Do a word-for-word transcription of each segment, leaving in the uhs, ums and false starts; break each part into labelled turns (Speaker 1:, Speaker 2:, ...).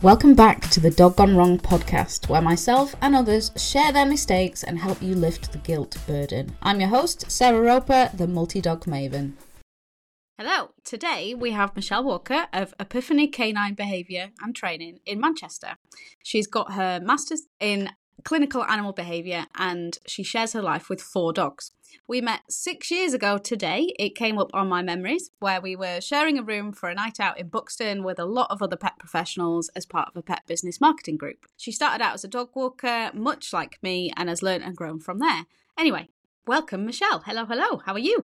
Speaker 1: Welcome back to the Dog Gone Wrong podcast, where myself and others share their mistakes and help you lift the guilt burden. I'm your host, Sarah Roper, the multi-dog maven. Hello, today we have Michelle Walker of Epiphany Canine Behaviour and Training in Manchester. She's got her Masters in Clinical Animal Behaviour and she shares her life with four dogs. We met six years ago today. It came up on my memories where we were sharing a room for a night out in Buxton with a lot of other pet professionals as part of a pet business marketing group. She started out as a dog walker, much like me, and has learnt and grown from there. Anyway, welcome, Michelle. Hello, hello. How are you?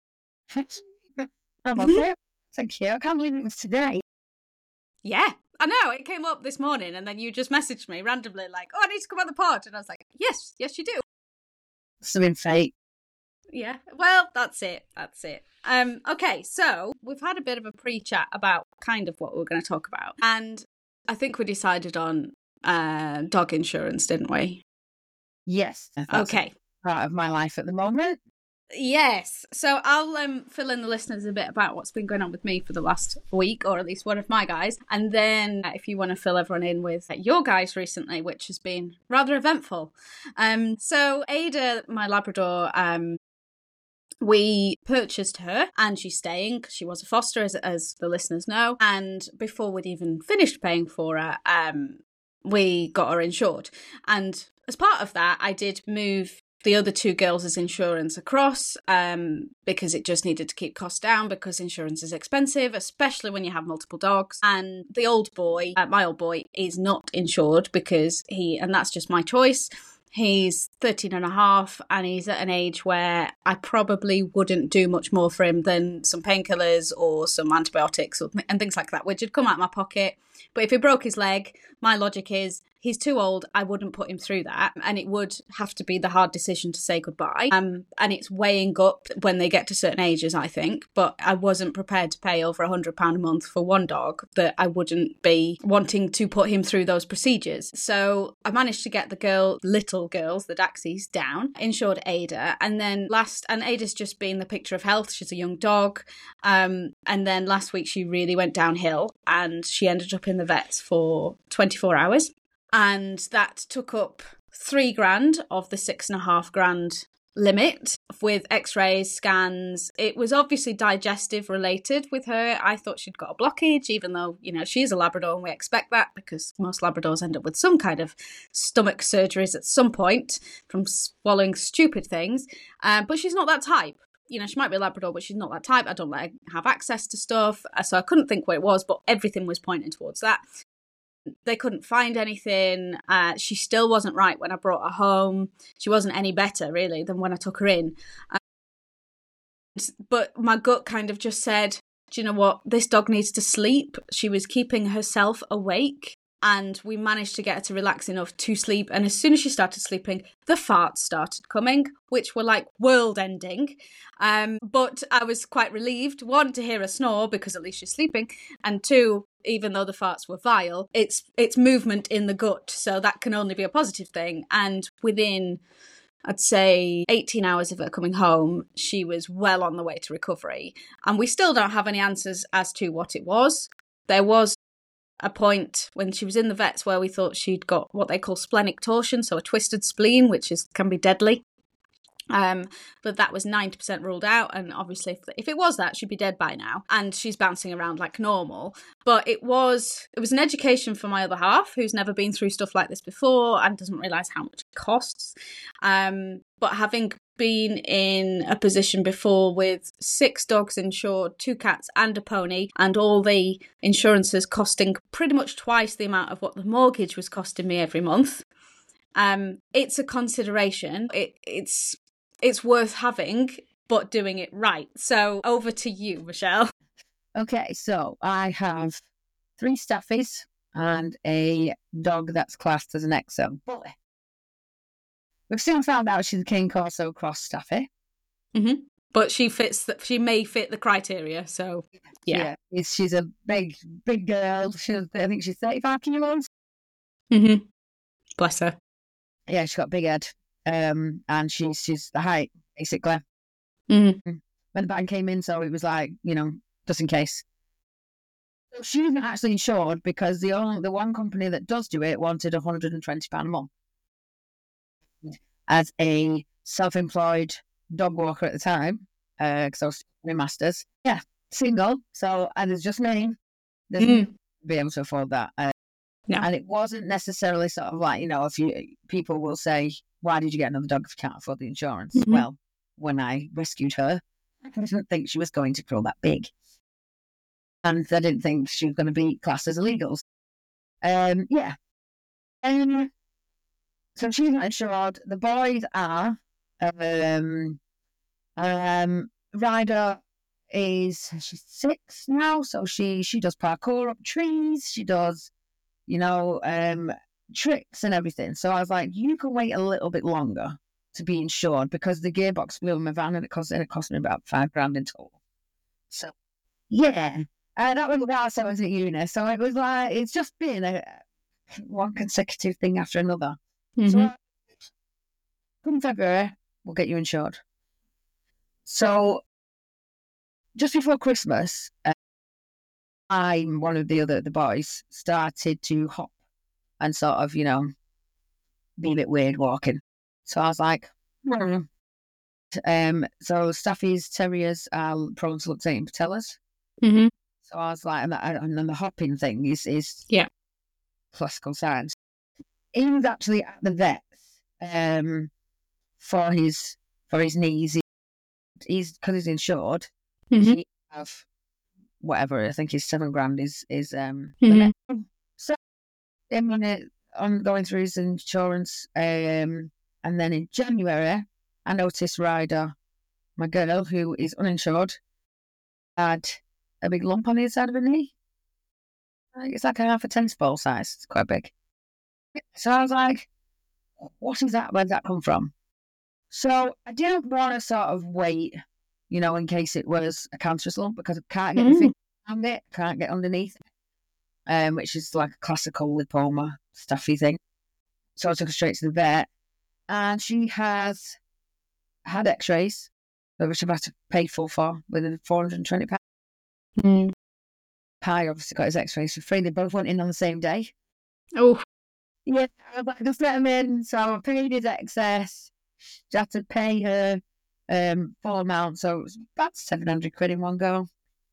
Speaker 2: I'm okay. Thank you. I can't believe it was today.
Speaker 1: Yeah, I know. It came up this morning and then you just messaged me randomly like, oh, I need to come on the pod. And I was like, yes, yes, you do.
Speaker 2: Something fate.
Speaker 1: Yeah, well, that's it. That's it. Um, okay, so we've had a bit of a pre-chat about kind of what we we're going to talk about. And I think we decided on uh, dog insurance, didn't we?
Speaker 2: Yes. That's
Speaker 1: okay.
Speaker 2: Part of my life at the moment.
Speaker 1: Yes. So I'll um, fill in the listeners a bit about what's been going on with me for the last week, or at least one of my guys. And then if you want to fill everyone in with your guys recently, which has been rather eventful. Um, so Ada, my Labrador, um, we purchased her and she's staying because she was a foster, as, as the listeners know. And before we'd even finished paying for her, um, we got her insured. And as part of that, I did move the other two girls' insurance across um, because it just needed to keep costs down because insurance is expensive, especially when you have multiple dogs. And the old boy, uh, my old boy, is not insured because he, and that's just my choice. He's thirteen and a half and he's at an age where I probably wouldn't do much more for him than some painkillers or some antibiotics or, and things like that, which would come out of my pocket. But if he broke his leg, my logic is he's too old. I wouldn't put him through that. And it would have to be the hard decision to say goodbye. Um, and it's weighing up when they get to certain ages, I think. But I wasn't prepared to pay over one hundred pounds a month for one dog that I wouldn't be wanting to put him through those procedures. So I managed to get the girl, little girls, the Daxies, down, insured Ada. And then last, and Ada's just been the picture of health. She's a young dog. Um, and then last week she really went downhill and she ended up in the vets for twenty-four hours. And that took up three grand of the six and a half grand limit with x-rays, scans. It was obviously digestive related with her. I thought she'd got a blockage, even though, you know, she's a Labrador and we expect that because most Labradors end up with some kind of stomach surgeries at some point from swallowing stupid things. Um, but she's not that type. You know, she might be a Labrador, but she's not that type. I don't let her have access to stuff. So I couldn't think what it was, but everything was pointing towards that. They couldn't find anything. Uh, she still wasn't right when I brought her home. She wasn't any better, really, than when I took her in. Um, but my gut kind of just said, do you know what? This dog needs to sleep. She was keeping herself awake. And we managed to get her to relax enough to sleep. And as soon as she started sleeping, the farts started coming, which were like world-ending. Um, but I was quite relieved, one, to hear her snore, because at least she's sleeping. And two, even though the farts were vile, it's it's movement in the gut. So that can only be a positive thing. And within, I'd say, eighteen hours of her coming home, she was well on the way to recovery. And we still don't have any answers as to what it was. There was a point when she was in the vets where we thought she'd got what they call splenic torsion, so a twisted spleen, which is can be deadly. Um, but that was ninety percent ruled out, and obviously if, if it was that, she'd be dead by now, and she's bouncing around like normal. But it was it was an education for my other half, who's never been through stuff like this before and doesn't realise how much it costs. Um, but having been in a position before with six dogs insured, two cats and a pony, and all the insurances costing pretty much twice the amount of what the mortgage was costing me every month, um, it's a consideration. It, it's it's worth having, but doing it right. So over to you, Michelle.
Speaker 2: Okay, so I have three staffies and a dog that's classed as an exo bully. We've soon found out she's a Cane Corso cross staffy.
Speaker 1: Mm-hmm. But she fits. The, she may fit the criteria. So yeah,
Speaker 2: yeah she's a big, big girl. She's, I think she's thirty-five kilos.
Speaker 1: Mm-hmm. Bless her.
Speaker 2: Yeah, she's got a big head, um, and she's she's the height basically.
Speaker 1: Mm-hmm.
Speaker 2: When the ban came in, so it was like, you know, just in case. So she's not actually insured because the only the one company that does do it wanted one hundred twenty pounds a month. As a self-employed dog walker at the time, because uh, I was doing masters, yeah, single. So and it's just me. There's mm. be able to afford that. Uh,
Speaker 1: no.
Speaker 2: And it wasn't necessarily sort of like, you know, if you people will say, why did you get another dog if you can't afford the insurance? Mm-hmm. Well, when I rescued her, I didn't think she was going to grow that big. And I didn't think she was going to be classed as illegal. Um, yeah. Um, so she's not insured. The boys are. Um, um, Ryder is, she's six now, so she, she does parkour up trees. She does, you know, um, tricks and everything. So I was like, you can wait a little bit longer to be insured because the gearbox flew in my van and it cost, and it cost me about five grand in total. So, yeah. And that was while I was at uni. So it was like, it's just been a one consecutive thing after another. Mm-hmm. So, come February, we'll get you insured. So, just before Christmas, uh, I, one of the other the boys, started to hop and sort of, you know, be a bit weird walking. So I was like, hmm. um, so Staffy's terriers are prone to luxating patellas.
Speaker 1: Mm-hmm.
Speaker 2: So I was like, and, that, and then the hopping thing is is
Speaker 1: yeah
Speaker 2: classical science. He was actually at the vet um, for his for his knees. He, he's because he's insured. Mm-hmm. He have whatever I think his seven grand is is um. Mm-hmm. So I'm on it. I'm going through his insurance, um, and then in January, I noticed Ryder, my girl who is uninsured, had a big lump on the inside of her knee. It's like a half a tennis ball size. It's quite big. So I was like, what is that? Where did that come from? So I didn't want to sort of wait, you know, in case it was a cancerous lump because I can't get mm. my finger around it, can't get underneath it, um, which is like a classical lipoma, stuffy thing. So I took her straight to the vet and she has had x-rays, which I've had to pay full for with four hundred twenty pounds. Mm. Pi obviously got his x-rays for free. They both went in on the same day.
Speaker 1: Oh.
Speaker 2: Yeah, I was like, just let him in. So I paid his excess. She had to pay her um, full amount. So it was about seven hundred quid in one go.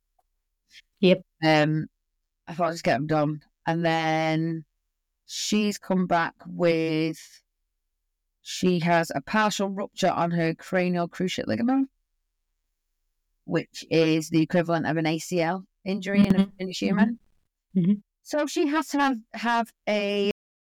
Speaker 1: Yep.
Speaker 2: Um, I thought I'd just get them done. And then she's come back with, she has a partial rupture on her cranial cruciate ligament, which is the equivalent of an A C L injury mm-hmm. in a Finnish human. Mm-hmm. So she has to have, have a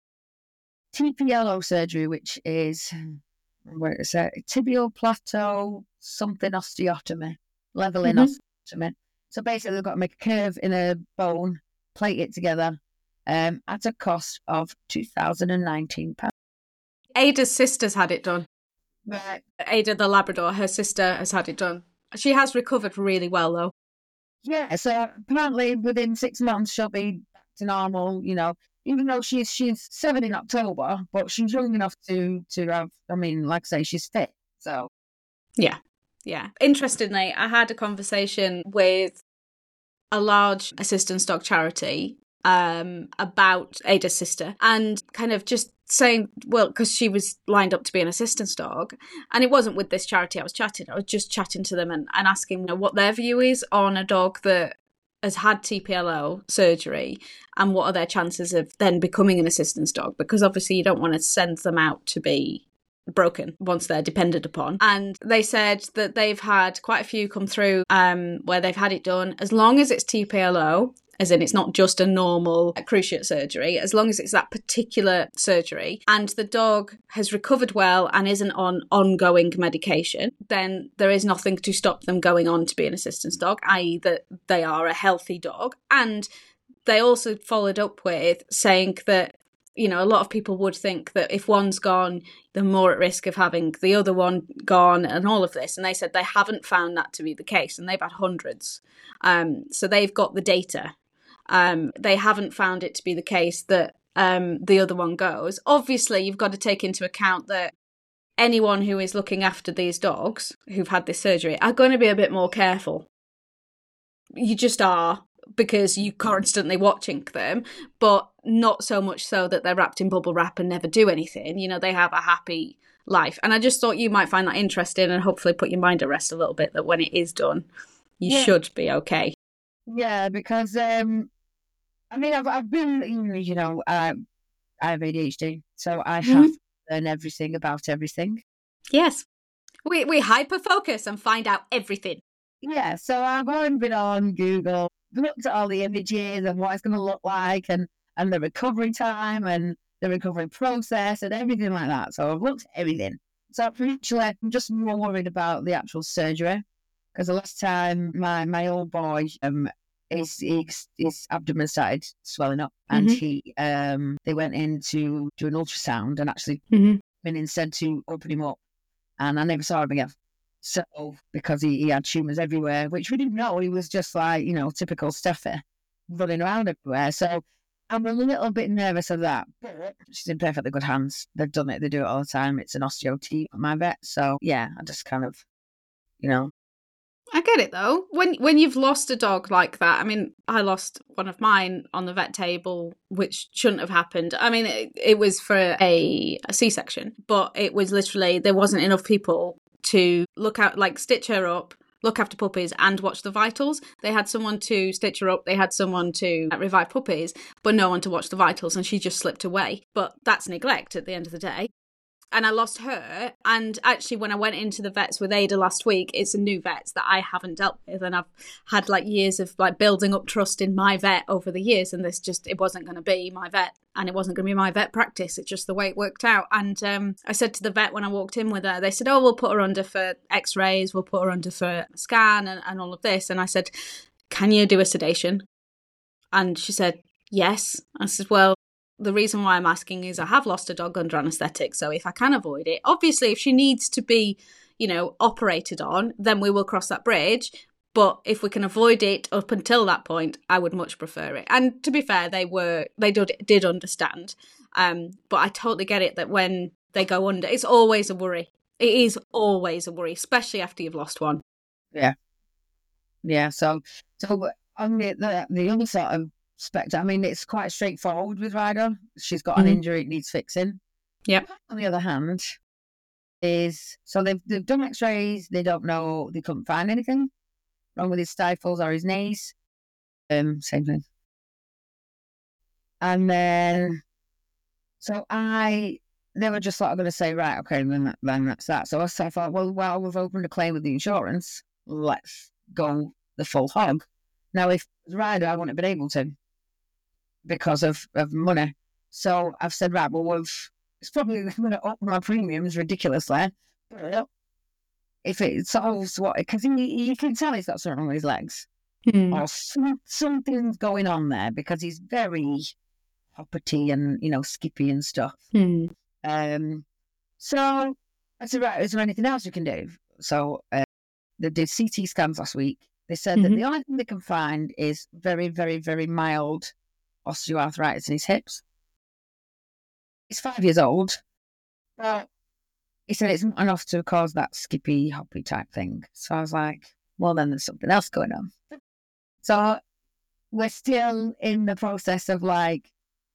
Speaker 2: T P L O surgery, which is, where is it? Tibial plateau something osteotomy, leveling mm-hmm. osteotomy. So basically, they've got to make a curve in a bone, plate it together, um, at a cost of two thousand nineteen pounds.
Speaker 1: Ada's sister's had it done.
Speaker 2: Right.
Speaker 1: Ada the Labrador, her sister has had it done. She has recovered really well, though.
Speaker 2: Yeah, so apparently within six months she'll be back to normal, you know, even though she's she's seven in October, but she's young enough to, to have, I mean, like I say, she's fit, so.
Speaker 1: Yeah, yeah. Interestingly, I had a conversation with a large assistance dog charity um, about Ada's sister and kind of just saying, well, because she was lined up to be an assistance dog, and it wasn't with this charity I was chatting, I was just chatting to them and, and asking you know, what their view is on a dog that has had T P L O surgery and what are their chances of then becoming an assistance dog, because obviously you don't want to send them out to be broken once they're depended upon. And they said that they've had quite a few come through um, where they've had it done, as long as it's T P L O, as in it's not just a normal cruciate surgery, as long as it's that particular surgery and the dog has recovered well and isn't on ongoing medication, then there is nothing to stop them going on to be an assistance dog, that is that they are a healthy dog. And they also followed up with saying that, you know, a lot of people would think that if one's gone, they're more at risk of having the other one gone and all of this. And they said they haven't found that to be the case, and they've had hundreds. Um, so they've got the data. Um, they haven't found it to be the case that um, the other one goes. Obviously, you've got to take into account that anyone who is looking after these dogs who've had this surgery are going to be a bit more careful. You just are. because you're constantly watching them, but not so much so that they're wrapped in bubble wrap and never do anything. You know, they have a happy life. And I just thought you might find that interesting and hopefully put your mind at rest a little bit that when it is done, you yeah. should be okay.
Speaker 2: Yeah, because, um, I mean, I've, I've been, you know, uh, I have A D H D, so I have mm-hmm. to learn everything about everything.
Speaker 1: Yes. We, we hyper-focus and find out everything.
Speaker 2: Yeah, so I've already been on Google, looked at all the images and what it's going to look like and, and the recovery time and the recovery process and everything like that. So I've looked at everything. So actually, I'm just more worried about the actual surgery because the last time my, my old boy, um, his, his, his abdomen started swelling up and mm-hmm. he um they went in to do an ultrasound and actually mm-hmm. been instead to open him up and I never saw him again. So, because he, he had tumours everywhere, which we didn't know. He was just like, you know, typical Steffi, running around everywhere. So, I'm a little bit nervous of that. But she's in perfectly good hands. They've done it. They do it all the time. It's an osteo team at my vet. So, yeah, I just kind of, you know.
Speaker 1: I get it, though. When when you've lost a dog like that, I mean, I lost one of mine on the vet table, which shouldn't have happened. I mean, it, it was for a, a C-section, but it was literally, there wasn't enough people to look out, like stitch her up, look after puppies and watch the vitals. They had someone to stitch her up, they had someone to revive puppies, but no one to watch the vitals and she just slipped away. But that's neglect at the end of the day. And I lost her. And actually, when I went into the vets with Ada last week, it's a new vet that I haven't dealt with. And I've had like years of like building up trust in my vet over the years. And this just, it wasn't going to be my vet. And it wasn't going to be my vet practice. It's just the way it worked out. And um, I said to the vet when I walked in with her, they said, oh, we'll put her under for x-rays. We'll put her under for a scan and, and all of this. And I said, can you do a sedation? And she said, yes. I said, well, the reason why I'm asking is I have lost a dog under anaesthetic, so if I can avoid it, obviously if she needs to be, you know, operated on, then we will cross that bridge. But if we can avoid it up until that point, I would much prefer it. And to be fair, they were they did did understand. Um, but I totally get it that when they go under, it's always a worry. It is always a worry, especially after you've lost one.
Speaker 2: Yeah, yeah. So, so on the the, the other sort of spectre, I mean, it's quite straightforward with Ryder. She's got an mm-hmm. injury, it needs fixing.
Speaker 1: Yep.
Speaker 2: On the other hand, is so they've they've done X-rays. They don't know, they couldn't find anything wrong with his stifles or his knees. Um, same thing. And then, so I, they were just sort of going to say, right, okay, then that, then that's that. So I thought, well, well, we've opened a claim with the insurance. Let's go the full hog. Now, if it was Ryder, I wouldn't have been able to, because of, of money. So I've said, right, well, we've, it's probably going to up my premiums ridiculously. But if it solves what, because you can tell he's got something wrong with his legs. Hmm. Or some, something's going on there because he's very hoppity and, you know, skippy and stuff. Hmm. Um, so I said, right, is there anything else you can do? So uh, they did C T scans last week. They said mm-hmm. that the only thing they can find is very, very, very mild osteoarthritis in his hips. He's five years old. But he said it's not enough to cause that skippy, hoppy type thing. So I was like, well, then there's something else going on. So we're still in the process of like,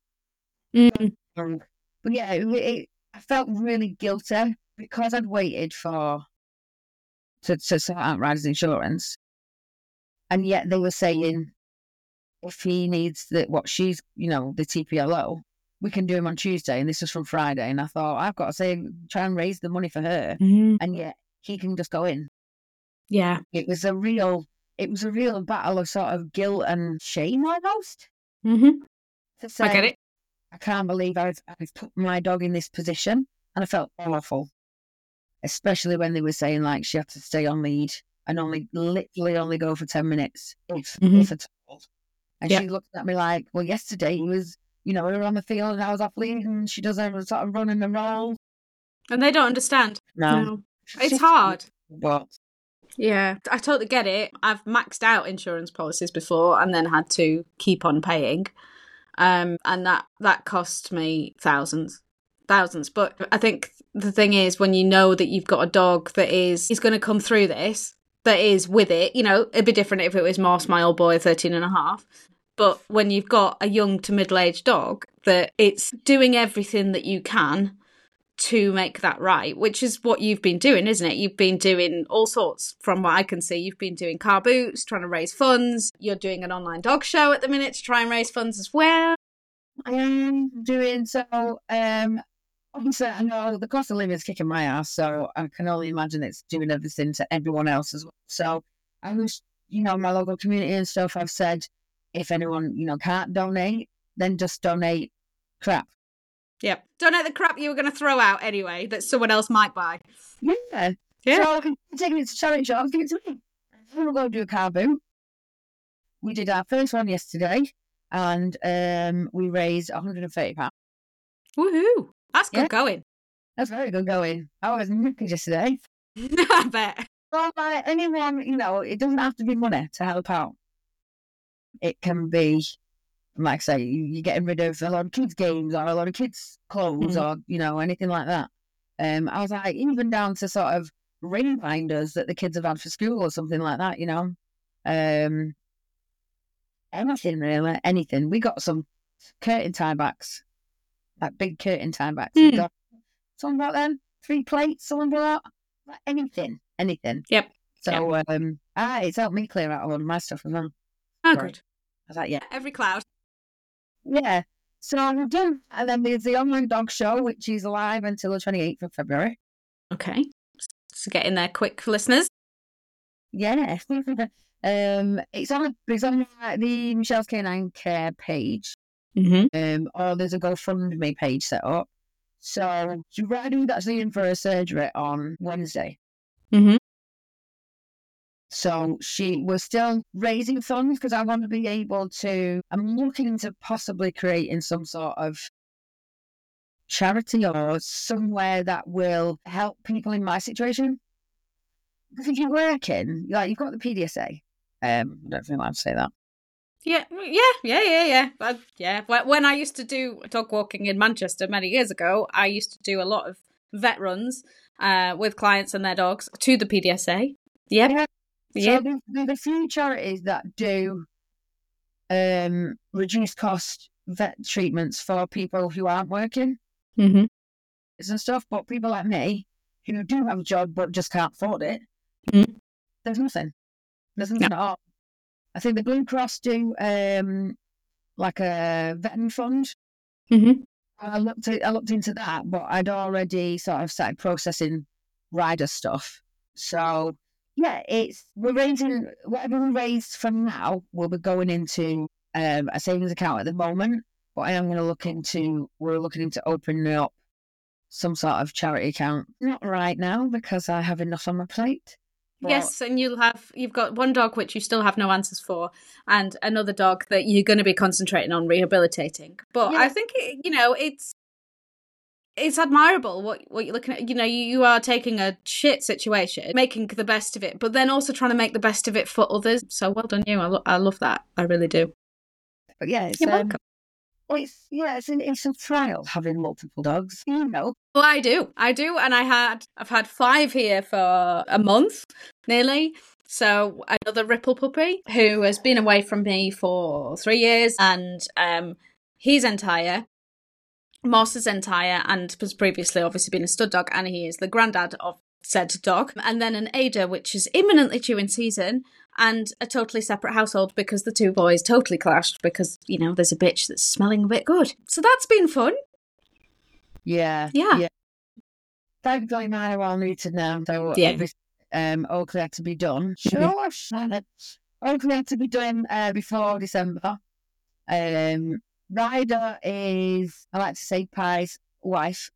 Speaker 2: mm. but yeah, it, it, I felt really guilty because I'd waited for, to, to sort out Ryder's insurance. And yet they were saying, if he needs the, what she's, you know, the T P L O, we can do him on Tuesday. And this was from Friday. And I thought, I've got to say, try and raise the money for her. Mm-hmm. And yet he can just go in.
Speaker 1: Yeah.
Speaker 2: It was a real, it was a real battle of sort of guilt and shame almost.
Speaker 1: Mm-hmm.
Speaker 2: To say,
Speaker 1: I get it.
Speaker 2: I can't believe I've, I've put my dog in this position. And I felt awful. Especially when they were saying like she had to stay on lead and only literally only go for ten minutes, if, mm-hmm. if at all. And yeah. she looked at me like, well, yesterday he was, you know, we were on the field and I was off lead and she does a sort of run and a roll.
Speaker 1: And they don't understand.
Speaker 2: No. no.
Speaker 1: It's hard.
Speaker 2: What?
Speaker 1: Yeah, I totally get it. I've maxed out insurance policies before and then had to keep on paying. Um, and that, that cost me thousands. Thousands. But I think the thing is, when you know that you've got a dog that is, is going to come through this, that is with it. You know, it'd be different if it was Moss, my old boy, thirteen and a half. But when you've got a young to middle-aged dog, that it's doing everything that you can to make that right, which is what you've been doing, isn't it? You've been doing all sorts, from what I can see. You've been doing car boots, trying to raise funds. You're doing an online dog show at the minute to try and raise funds as well.
Speaker 2: I am doing so. Um, obviously, I know the cost of living is kicking my ass, so I can only imagine it's doing everything to everyone else as well. So I wish, you know, my local community and stuff, I've said, if anyone, you know, can't donate, then just donate crap.
Speaker 1: Yep. Donate the crap you were going to throw out anyway that someone else might buy.
Speaker 2: Yeah.
Speaker 1: Yeah.
Speaker 2: So I'm taking it to charity shops, give it to me. We'll go do a car boot. We did our first one yesterday, and um, we raised one hundred thirty pounds.
Speaker 1: Woohoo. That's good
Speaker 2: Yeah.
Speaker 1: going.
Speaker 2: That's very good going. I was knackered yesterday.
Speaker 1: I bet.
Speaker 2: Well, like anyone, you know, it doesn't have to be money to help out. It can be, like I say, you- you're getting rid of a lot of kids' games or a lot of kids' clothes
Speaker 1: Mhm.
Speaker 2: or, you know, anything like that. Um, I was like, even down to sort of ring binders that the kids have had for school or something like that, you know. Um, anything really, anything. We got some curtain tie backs, like big curtain tie backs. We
Speaker 1: Mm.
Speaker 2: got something about them, three plates, something like that. Like anything, anything.
Speaker 1: Yep.
Speaker 2: So um, ah, it's helped me clear out a lot of my stuff as well.
Speaker 1: Oh,
Speaker 2: Right.
Speaker 1: good.
Speaker 2: I was like, yeah.
Speaker 1: Every cloud.
Speaker 2: Yeah. So we've done, and then there's the online dog show, which is live until the twenty-eighth of February.
Speaker 1: Okay. So get in there quick for listeners.
Speaker 2: Yeah. um, it's on, it's on uh, the Michelle's Canine Care page,
Speaker 1: Mm-hmm.
Speaker 2: um, or there's a GoFundMe page set up. So Rider's actually in for a surgery on Wednesday.
Speaker 1: Mm-hmm.
Speaker 2: So she was still raising funds because I want to be able to, I'm looking to possibly creating some sort of charity or somewhere that will help people in my situation. Because if you're working, like you've got the P D S A. Um, I don't think I'd say that.
Speaker 1: Yeah, yeah, yeah, yeah, yeah. But yeah, Wh- when I used to do dog walking in Manchester many years ago, I used to do a lot of vet runs uh, with clients and their dogs to the P D S A. Yep.
Speaker 2: Yeah.
Speaker 1: Yep.
Speaker 2: So there's, there's a few charities that do um, reduced cost vet treatments for people who aren't working
Speaker 1: Mm-hmm.
Speaker 2: and stuff, but people like me who do have a job but just can't afford it,
Speaker 1: Mhm.
Speaker 2: there's nothing. There's nothing at all. I think the Blue Cross do um, like a veterinary fund.
Speaker 1: Mm-hmm.
Speaker 2: I looked at, I looked into that, but I'd already sort of started processing rider stuff. So yeah, it's we're raising whatever we raise from now will be going into um, a savings account at the moment. But I am going to look into we're looking into opening up some sort of charity account. Not right now because I have enough on my plate. But
Speaker 1: Yes, and you'll have you've got one dog which you still have no answers for, and another dog that you're going to be concentrating on rehabilitating. But
Speaker 2: Yeah.
Speaker 1: I think it, you know it's it's admirable what what you're looking at. You know, you, you are taking a shit situation, making the best of it, but then also trying to make the best of it for others. So well done you. I, lo- I love that. I really do.
Speaker 2: But yeah, it's,
Speaker 1: You're
Speaker 2: um,
Speaker 1: welcome.
Speaker 2: it's yeah, it's an it's a trial having multiple dogs. You know,
Speaker 1: Well, I do. I do. And I had, I've had five here for a month, nearly. So another Ripple puppy who has been away from me for three years and um, he's entire. Moss is entire and has previously obviously been a stud dog and he is the granddad of said dog. And then an Ada, which is imminently due in season and a totally separate household because the two boys totally clashed because, you know, there's a bitch that's smelling a bit good. So that's been fun.
Speaker 2: yeah,
Speaker 1: Yeah.
Speaker 2: yeah. Thankfully, mine are all neutered now, so
Speaker 1: Yeah.
Speaker 2: obviously, um, Oakley had to be done. Sure, Shannon. Oakley had to be done uh, before December. Um, Ryder is, I like to say, Pie's wife.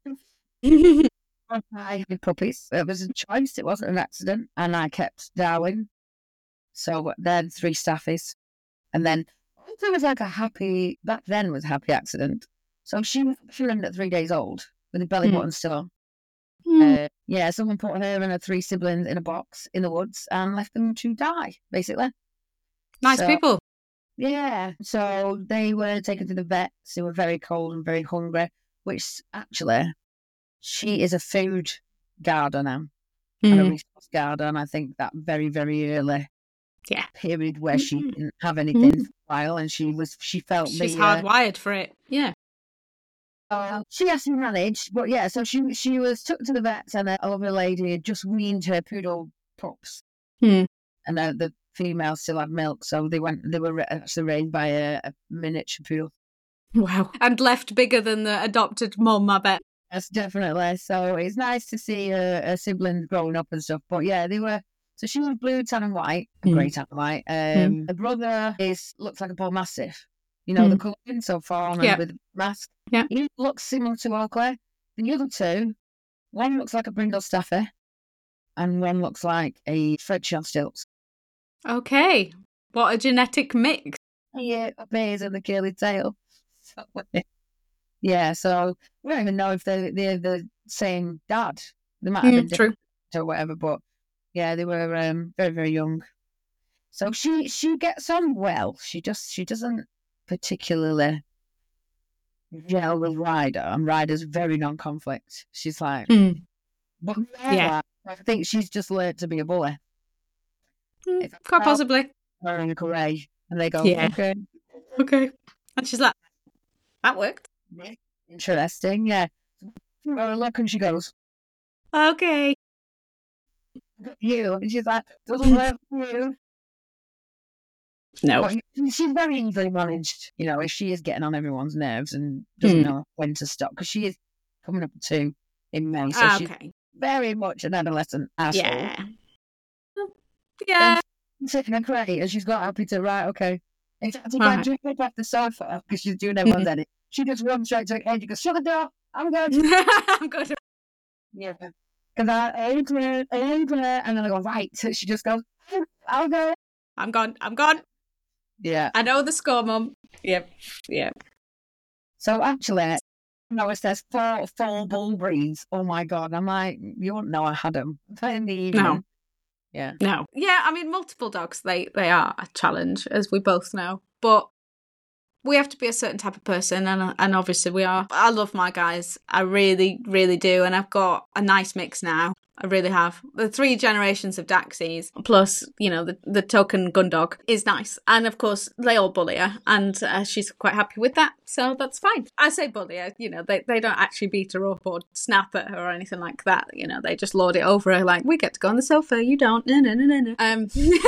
Speaker 2: I had puppies. It was a choice. It wasn't an accident. And I kept Darwin. So then three staffies. And then there was like a happy, back then was a happy accident. So she was feeling at three days old with the belly
Speaker 1: Hmm.
Speaker 2: button still on.
Speaker 1: Mm.
Speaker 2: Uh, yeah, someone put her and her three siblings in a box in the woods and left them to die, basically.
Speaker 1: Nice
Speaker 2: So-
Speaker 1: people.
Speaker 2: Yeah, so they were taken to the vets. They were very cold and very hungry, which actually, she is a food gardener now. and a
Speaker 1: Mm.
Speaker 2: resource guard on, I think, that very, very early
Speaker 1: Yeah.
Speaker 2: period where she
Speaker 1: Mm.
Speaker 2: didn't have anything
Speaker 1: Mm.
Speaker 2: for a while, and she was she felt
Speaker 1: She's
Speaker 2: the uh,
Speaker 1: hardwired for it. Yeah.
Speaker 2: uh, she has to manage, but yeah, so she she was took to the vets, and an older lady had just weaned her poodle pups,
Speaker 1: Mm.
Speaker 2: and uh, the female still had milk, so they went they were ra- actually raised by a, a miniature poodle.
Speaker 1: Wow. And left bigger than the adopted mum, I bet.
Speaker 2: Yes, definitely. So it's nice to see her, her siblings growing up and stuff. But yeah, they were. So she was blue, tan, and white, and
Speaker 1: Mm.
Speaker 2: grey, tan, and white. Um,
Speaker 1: Mm.
Speaker 2: Her brother is looks like a bull mastiff. You know, the
Speaker 1: Mm.
Speaker 2: colouring, so fawn
Speaker 1: Yeah.
Speaker 2: and with mask.
Speaker 1: Yeah.
Speaker 2: He looks similar to Oakley. The other two, one looks like a Brindle Staffy, and one looks like a French on stilts.
Speaker 1: Okay. What a genetic mix.
Speaker 2: Yeah, a bears and the curly tail. So, yeah, so we don't even know if they're, they're the same dad. They might have been
Speaker 1: Mm,
Speaker 2: different
Speaker 1: true.
Speaker 2: or whatever, but yeah, they were um, very, very young. So she she gets on well. She just she doesn't particularly gel with Ryder, and Ryder's very non-conflict. She's like,
Speaker 1: Mm.
Speaker 2: but
Speaker 1: Yeah.
Speaker 2: I think she's just learned to be a bully.
Speaker 1: Mm,
Speaker 2: If
Speaker 1: quite
Speaker 2: I'm
Speaker 1: possibly.
Speaker 2: wearing a Corée, and they go,
Speaker 1: Yeah.
Speaker 2: okay,
Speaker 1: Okay. And she's like, that worked.
Speaker 2: interesting, yeah. Oh, look, and she goes,
Speaker 1: Okay.
Speaker 2: you, and she's like, doesn't work for you.
Speaker 1: No.
Speaker 2: But she's very easily managed, you know, if she is getting on everyone's nerves and doesn't
Speaker 1: Mm.
Speaker 2: know when to stop, because she is coming up to two in May, so
Speaker 1: Ah,
Speaker 2: she's
Speaker 1: okay.
Speaker 2: very much an adolescent asshole.
Speaker 1: Yeah. Yeah.
Speaker 2: Then sitting and crying, and she's got happy to, right, okay. In fact, to
Speaker 1: Right.
Speaker 2: go right off the sofa, because she's doing everyone's edit, she just runs straight to the edge, she goes, shut the door, I'm good.
Speaker 1: I'm good.
Speaker 2: Yeah. Because I ain't it, I ain't it, and then I go, right, so she just goes, I'll go.
Speaker 1: I'm gone. I'm gone.
Speaker 2: Yeah.
Speaker 1: I know the score, Mum. Yep. Yep.
Speaker 2: So actually, no, it says four full bull breeds. Oh my God. I'm like, you wouldn't know I had them. In the evening.
Speaker 1: No.
Speaker 2: Yeah.
Speaker 1: No. Yeah, I mean, multiple dogs, they, they are a challenge, as we both know. But we have to be a certain type of person, and and obviously we are. I love my guys. I really, really do. And I've got a nice mix now. I really have. The three generations of Daxies, plus, you know, the, the token gun dog is nice. And of course, they all bully her, and uh, she's quite happy with that. So that's fine. I say bully her, you know, they, they don't actually beat her up or snap at her or anything like that. You know, they just lord it over her like, we get to go on the sofa, you don't. No, no, no, no, no. Um,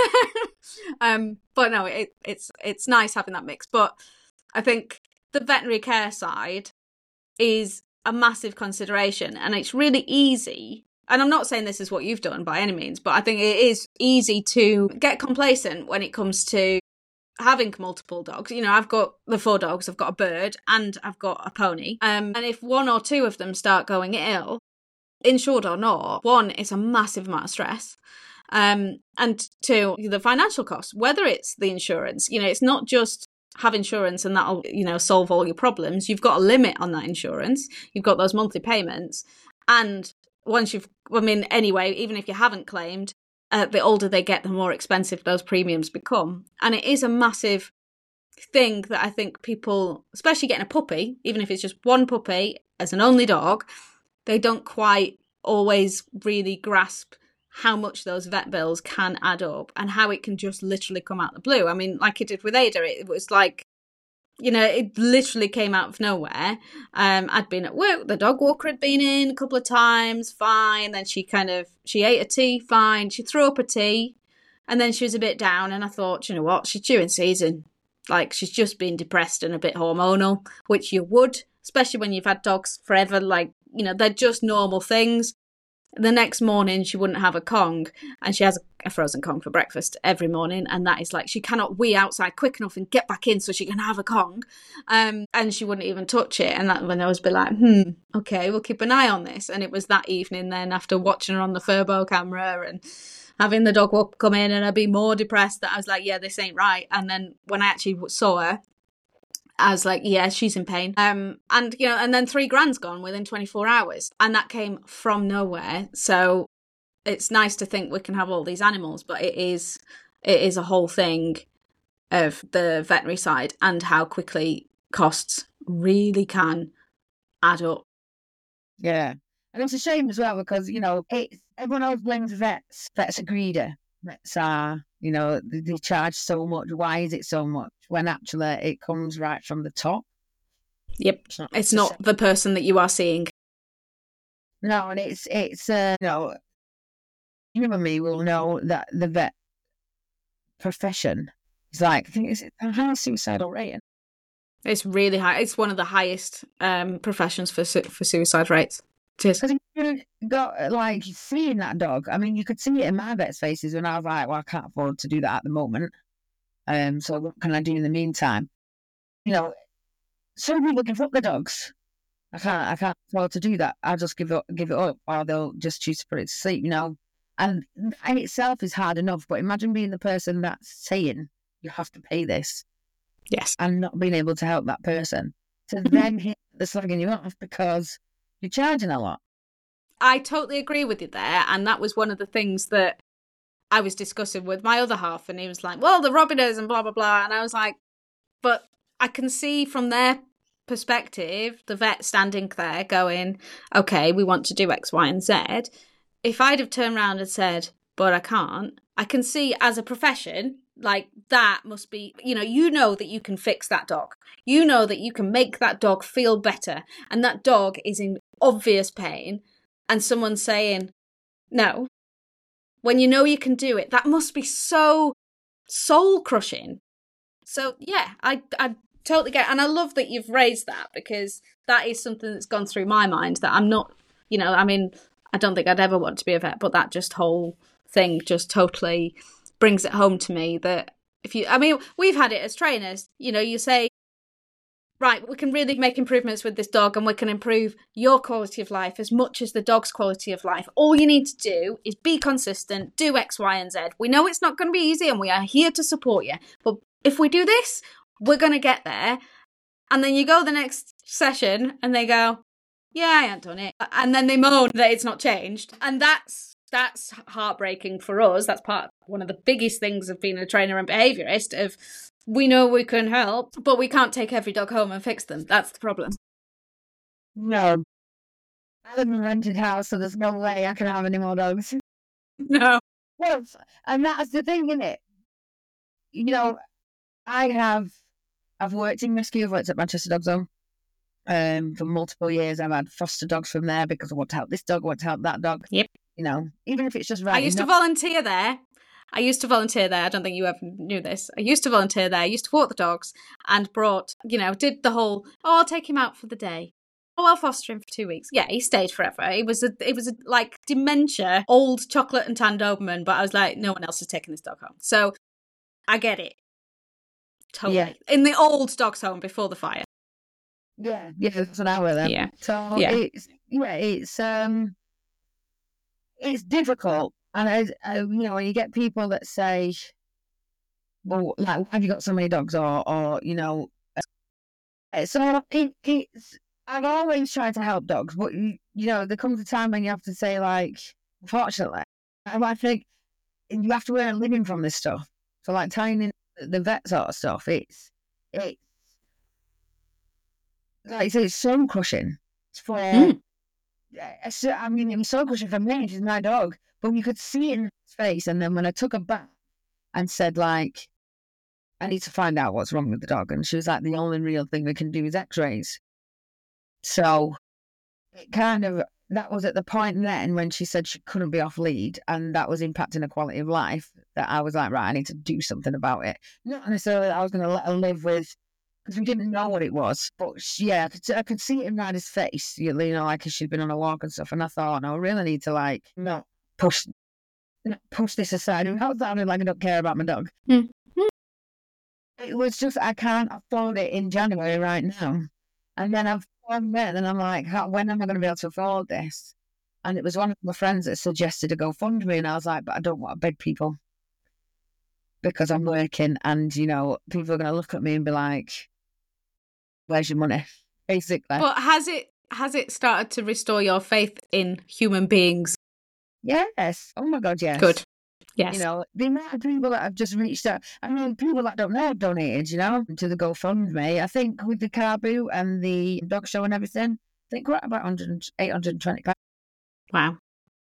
Speaker 1: um, but no, it, it's it's nice having that mix. But I think the veterinary care side is a massive consideration, and it's really easy. And I'm not saying this is what you've done by any means, but I think it is easy to get complacent when it comes to having multiple dogs. You know, I've got the four dogs, I've got a bird, and I've got a pony. Um, and if one or two of them start going ill, insured or not, one, it's a massive amount of stress. Um, and two, the financial costs, whether it's the insurance, you know, it's not just have insurance and that'll, you know, solve all your problems. You've got a limit on that insurance. You've got those monthly payments. And once you've, I mean, anyway, even if you haven't claimed, uh, the older they get, the more expensive those premiums become. And it is a massive thing that I think people, especially getting a puppy, even if it's just one puppy as an only dog, they don't quite always really grasp how much those vet bills can add up and how it can just literally come out of the blue. I mean, like it did with Ada, it was like, you know, it literally came out of nowhere. Um, I'd been at work, the dog walker had been in a couple of times, fine. Then she kind of, she ate a tea, fine. She threw up a tea, and then she was a bit down. And I thought, you know what, she's due in season. Like, she's just been depressed and a bit hormonal, which you would, especially when you've had dogs forever. Like, you know, they're just normal things. The next morning, she wouldn't have a Kong, and she has a frozen Kong for breakfast every morning. And that is like, she cannot wee outside quick enough and get back in so she can have a Kong. Um, and she wouldn't even touch it. And that when I was be like, hmm, okay, we'll keep an eye on this. And it was that evening then, after watching her on the Furbo camera and having the dog walk come in, and I'd be more depressed, that I was like, yeah, this ain't right. And then when I actually saw her, I was like, yeah, she's in pain. Um, and, you know, and then three grand's gone within twenty-four hours. And that came from nowhere. So it's nice to think we can have all these animals, but it is, it is a whole thing of the veterinary side and how quickly costs really can add up.
Speaker 2: Yeah. And it's a shame as well because, you know, it's everyone always blames vets. Vets are greedy. Vets are, you know, they, they charge so much. Why is it so much? When actually it comes right from the top.
Speaker 1: Yep. It's not, it's not the person that you are seeing.
Speaker 2: No, and it's, it's uh, you know, you and me will know that the vet profession is like, I think it's a high suicidal rate.
Speaker 1: It's really high. It's one of the highest um, professions for su- for suicide rates. Because
Speaker 2: you got, like, seeing that dog, I mean, you could see it in my vet's faces when I was like, well, I can't afford to do that at the moment. Um, so what can I do in the meantime? You know, some people give up the dogs. I can't, I can't afford to do that. I'll just give it, give it up, or they'll just choose to put it to sleep, you know. And in itself is hard enough, but imagine being the person that's saying you have to pay this.
Speaker 1: Yes.
Speaker 2: And not being able to help that person. To then hit the slagging you off because you're charging a lot.
Speaker 1: I totally agree with you there. And that was one of the things that I was discussing with my other half. And he was like, well, the Robiners and blah, blah, blah. And I was like, but I can see from their perspective, the vet standing there going, okay, we want to do X, Y, and Z. If I'd have turned around and said, but I can't, I can see as a profession, like that must be, you know, you know that you can fix that dog. You know that you can make that dog feel better. And that dog is in obvious pain. And someone's saying, no, when you know you can do it, that must be so soul crushing. So yeah, I, I totally get it. And I love that you've raised that, because that is something that's gone through my mind, that I'm not, you know, I mean, I don't think I'd ever want to be a vet, but that just whole thing just totally brings it home to me that if you, I mean, we've had it as trainers, you know, you say, right, we can really make improvements with this dog and we can improve your quality of life as much as the dog's quality of life. All you need to do is be consistent, do X, Y, and Z. We know it's not going to be easy and we are here to support you. But if we do this, we're going to get there. And then you go the next session and they go, yeah, I haven't done it. And then they moan that it's not changed. And that's that's heartbreaking for us. That's part one of the biggest things of being a trainer and behaviourist, of we know we can help, but we can't take every dog home and fix them. That's the problem.
Speaker 2: No. I live in a rented house, so there's no way I can have any more dogs.
Speaker 1: No.
Speaker 2: Well, and that's the thing, isn't it? You know, I have, I've worked in rescue, I've worked at Manchester Dog Zone um, for multiple years. I've had foster dogs from there because I want to help this dog, I want to help that dog.
Speaker 1: Yep.
Speaker 2: You know, even if it's just right.
Speaker 1: I used to volunteer there. I used to volunteer there. I don't think you ever knew this. I used to volunteer there. I used to walk the dogs and brought, you know, did the whole, oh, I'll take him out for the day. Oh, I'll foster him for two weeks. Yeah, he stayed forever. It was a, it was a, like dementia, old chocolate and tan Doberman, but I was like, no one else is taking this dog home. So I get it. Totally. Yeah. In the old dog's home before the fire.
Speaker 2: Yeah, yeah, that's an hour then.
Speaker 1: Yeah.
Speaker 2: So
Speaker 1: yeah.
Speaker 2: it's, yeah, it's, um, it's difficult. And, I, I, you know, when you get people that say, well, like, why have you got so many dogs? Or, or you know, so it, it's, I've always tried to help dogs, but, you, you know, there comes a time when you have to say, like, unfortunately, I think you have to earn a living from this stuff. So, like, tying in the vet sort of stuff, it's, it's, like I say, it's soul crushing. It's for, mm. I mean, it was so crushing for me, she's my dog. But you could see it in his face. And then when I took her back and said, like, I need to find out what's wrong with the dog. And she was like, the only real thing we can do is x-rays. So it kind of, that was at the point then when she said she couldn't be off lead and that was impacting her quality of life, that I was like, right, I need to do something about it. Not necessarily that I was going to let her live with, because we didn't know what it was. But she, yeah, I could, I could see it in Ryder's face, you know, like she'd been on a walk and stuff. And I thought, no, I really need to, like, no. Push, push this aside. Without sounding like I don't care about my dog. Mm-hmm. It was just, I can't afford it in January right now. And then I've gone there, and I'm like, how, when am I going to be able to afford this? And it was one of my friends that suggested a GoFundMe, and I was like, but I don't want to beg people because I'm working, and, you know, people are going to look at me and be like, where's your money? Basically.
Speaker 1: But has it, has it started to restore your faith in human beings?
Speaker 2: Yes. Oh my God, yes.
Speaker 1: Good. Yes.
Speaker 2: You know, the amount of people that have just reached out, I mean, people that don't know have donated, you know, to the GoFundMe. I think with the car boot and the dog show and everything, I think we're at about one hundred, eight hundred twenty pounds.
Speaker 1: Wow.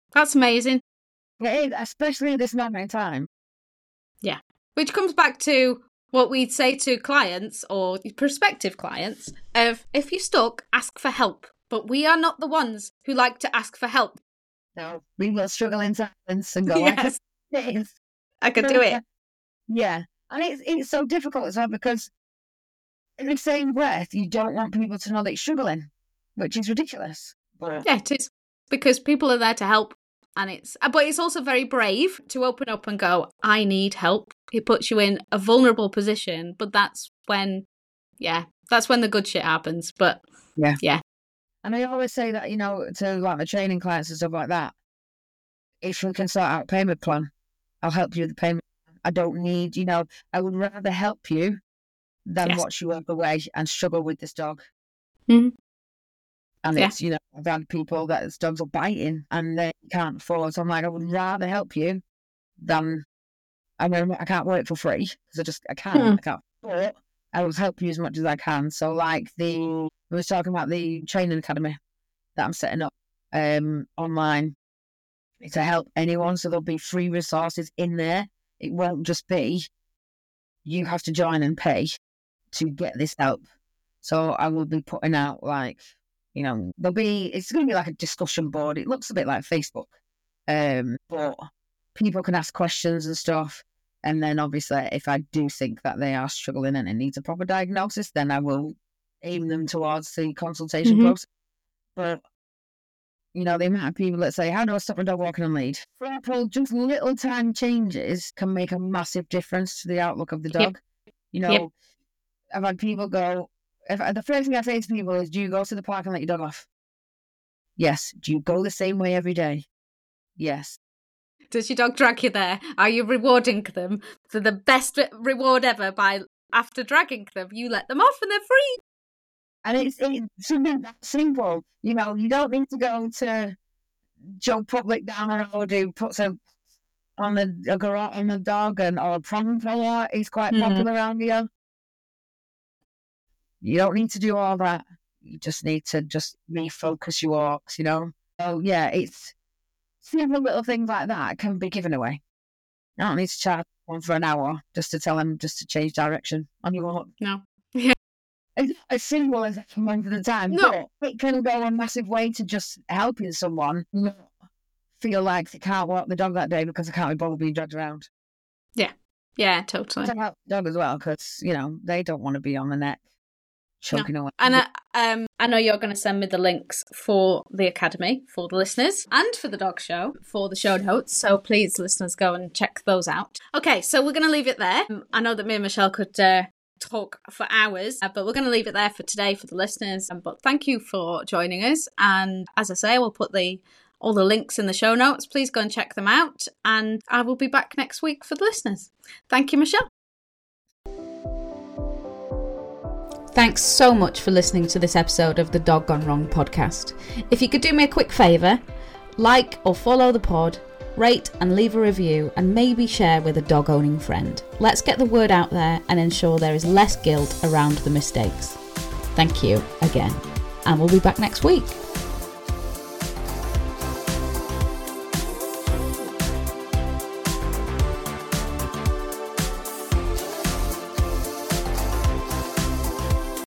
Speaker 1: That's amazing.
Speaker 2: It is, especially at this moment in time.
Speaker 1: Yeah. Which comes back to what we'd say to clients or prospective clients of, if you're stuck, ask for help. But we are not the ones who like to ask for help.
Speaker 2: No, we will struggle in silence and go,
Speaker 1: Yes.
Speaker 2: I can,
Speaker 1: I can do it.
Speaker 2: Yeah. And it's, it's so difficult as well because in the same breath, you don't want people to know that you're struggling, which is ridiculous. But...
Speaker 1: Yeah, it is. Because people are there to help. And it's, but it's also very brave to open up and go, I need help. It puts you in a vulnerable position, but that's when, yeah, that's when the good shit happens. But
Speaker 2: yeah,
Speaker 1: yeah.
Speaker 2: And I always say that, you know, to like my training clients and stuff like that, if we can sort out a payment plan, I'll help you with the payment. I don't need, you know, I would rather help you than
Speaker 1: yes.
Speaker 2: watch you walk away and struggle with this dog.
Speaker 1: Mm-hmm.
Speaker 2: And
Speaker 1: yeah.
Speaker 2: it's, you know, I've had people that this dogs are biting and they can't afford. So I'm like, I would rather help you than, I mean, I can't work for free because I just, I can't, mm-hmm. I can't. But I will help you as much as I can. So like the, we were talking about the training academy that I'm setting up um, online to help anyone. So there'll be free resources in there. It won't just be, you have to join and pay to get this help. So I will be putting out like, you know, there'll be, it's going to be like a discussion board. It looks a bit like Facebook, um, but people can ask questions and stuff. And then obviously, if I do think that they are struggling and it needs a proper diagnosis, then I will aim them towards the consultation mm-hmm. process. But, you know, the amount of people that say, how do I stop a dog walking on lead? For example, just little time changes can make a massive difference to the outlook of the dog. Yep. You know, yep. I've had people go, If, the first thing I say to people is, do you go to the park and let your dog off? Yes. Do you go the same way every day? Yes.
Speaker 1: Does your dog drag you there? Are you rewarding them for the best reward ever by, after dragging them, you let them off and they're free?
Speaker 2: And it's, it's something that simple. You know, you don't need to go to Joe Public down the road who puts a, on the, a garrote on the dog and, or a prom player. He's quite mm-hmm. popular around here. You don't need to do all that. You just need to just refocus your walks, you know? So, yeah, it's several little things like that can be given away. I don't need to charge one for an hour just to tell them just to change direction on your walk.
Speaker 1: No. Yeah.
Speaker 2: It's not as simple as that from most of the time.
Speaker 1: No.
Speaker 2: But it can go a massive way to just helping someone not feel like they can't walk the dog that day because they can't be bothered being dragged around.
Speaker 1: Yeah. Yeah, totally.
Speaker 2: To help the dog as well because, you know, they don't want to be on the neck. Choking
Speaker 1: no.
Speaker 2: away.
Speaker 1: And I, um, I know you're going to send me the links for the Academy for the listeners and for the dog show for the show notes. So please, listeners, go and check those out. Okay, so we're going to leave it there. Um, I know that me and Michelle could uh, talk for hours, uh, but we're going to leave it there for today for the listeners. Um, but thank you for joining us. And as I say, we'll put the all the links in the show notes. Please go and check them out. And I will be back next week for the listeners. Thank you, Michelle. Thanks so much for listening to this episode of the Dog Gone Wrong podcast. If you could do me a quick favour, like or follow the pod, rate and leave a review, and maybe share with a dog-owning friend. Let's get the word out there and ensure there is less guilt around the mistakes. Thank you again, and we'll be back next week.